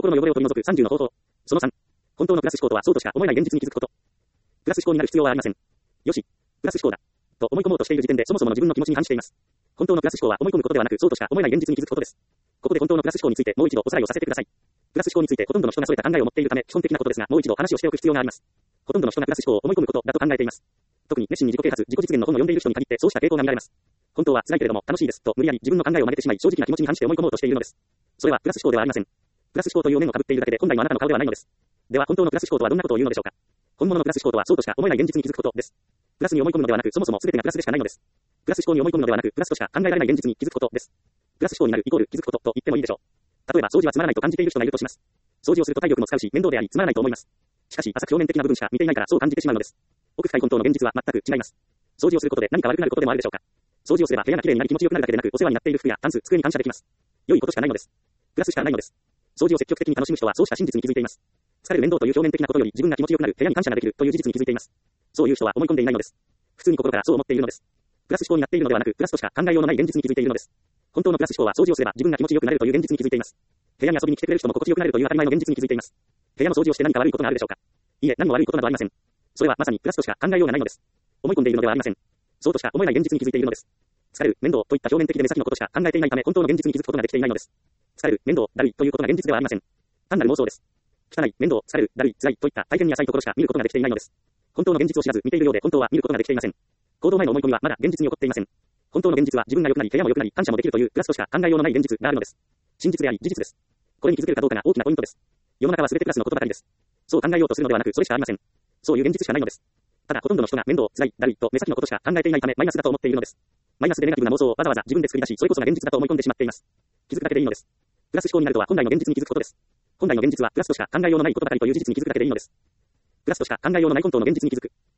心の汚れを取り除く30の方法。その3。本当のプラス思考とはそうとしか思えない現実に気づくこと。プラス思考になる必要はありません。よし、プラス思考だ。と思い込もうとしている時点でそもそもの自分の気持ちに反しています。本当のプラス思考は思い込むことではなくそうとしか思えない現実に気づくことです。ここで本当のプラス思考についてもう一度おさらいをさせてください。プラス思考についてほとんどの人が添えた考えを持っているため基本的なことですがもう一度話をしておく必要があります。ほとんどの人がプラス思考を思い込むことだと考えています。特に熱心に自己啓発、自己実現の本を読んでいる人に限ってそうした傾向が見られます。本当は辛いけれども楽しいですと無理やり自分の考えを真似てしまい正直な気持ちに反して思い込もうとしているのです。それはプラス思考ではありません。プラス思考という面を被っているだけで本来のあなたの顔ではないのです。では本当のプラス思考とはどんなことを言うのでしょうか。本物のプラス思考とはそうとしか思えない現実に気づくことです。プラスに思い込むのではなくそもそも全てがプラスでしかないのです。プラス思考に思い込むのではなくプラスとしか考えられない現実に気づくことです。プラス思考になるイコール気づくことと言ってもいいでしょう。例えば掃除はつまらないと感じている人がいるとします。掃除をすると体力も使うし面倒でありつまらないと思います。しかし浅く表面的な部分しか見ていないからそう感じてしまうのです。奥深い本当の現実は全く違います。掃除をすることで何か悪くなることでもあるでしょうか。掃除をすれば部屋がきれいになり気持ちよくなるだけでなくお世話になっている服やタンス、机に感謝できます。良いことしかないのです。プラスしかないのです。掃除を積極的に楽しむ人はそうした真実に気づいています。疲れる面倒という表面的なことより自分が気持ちよくなる部屋に感謝ができるという事実に気づいています。そういう人は思い込んでいないのです。普通に心からそう思っているのです。プラス思考になっているのではなくプラスとしか考えようのない現実に気づいているのです。本当のプラス思考は掃除をすれば自分が気持ちよくなれるという現実に気づいています。部屋に遊びに来てくれる人も心地よくなれるという当たり前の現実に気づいています。部屋の掃除をして何か悪いことがあるでしょうか。いいえ、何も悪いことなどありません。それはまさにプラスとしか考えようがないのです。思い込んでいるのではありません。そうとしか思えない現実に気づいているのです。疲れる、面倒といった表面的で目先のことしか考えていないため本当の現実に気づくことができていないのです。疲れる、面倒、だるいということが現実ではありません。単なる妄想です。汚い、面倒、疲れる、だるい、辛いといった体験に浅いところしか見ることができていないのです。本当の現実を知らず見ているようで本当は見ることができていません。行動前の思い込みはまだ現実に起こっていません。本当の現実は自分が良くなり部屋も良くなり感謝もできるというプラスとしか考えようのない現実があるのです。真実であり事実です。これに気づけるかどうかが大きなポイントです。世の中は全てプラスのことばかりです。そう考えようとするのではなくそれしかありません。そういう現実しかないのです。ただほとんどの人が面倒、辛い、だるいと目先のことしか考えていないためマイナスだと思っているのです。マイナスでネガティブな妄想をわざわざ自分で作り出しそれこそが現実だと思い込んでしまっています。気づくだけでいいのです。プラス思考になるとは本来の現実に気づくことです。本来の現実はプラスとしか考えようのないことばかりという事実に気づくだけでいいのです。プラスとしか考えようのない本当の現実に気づく。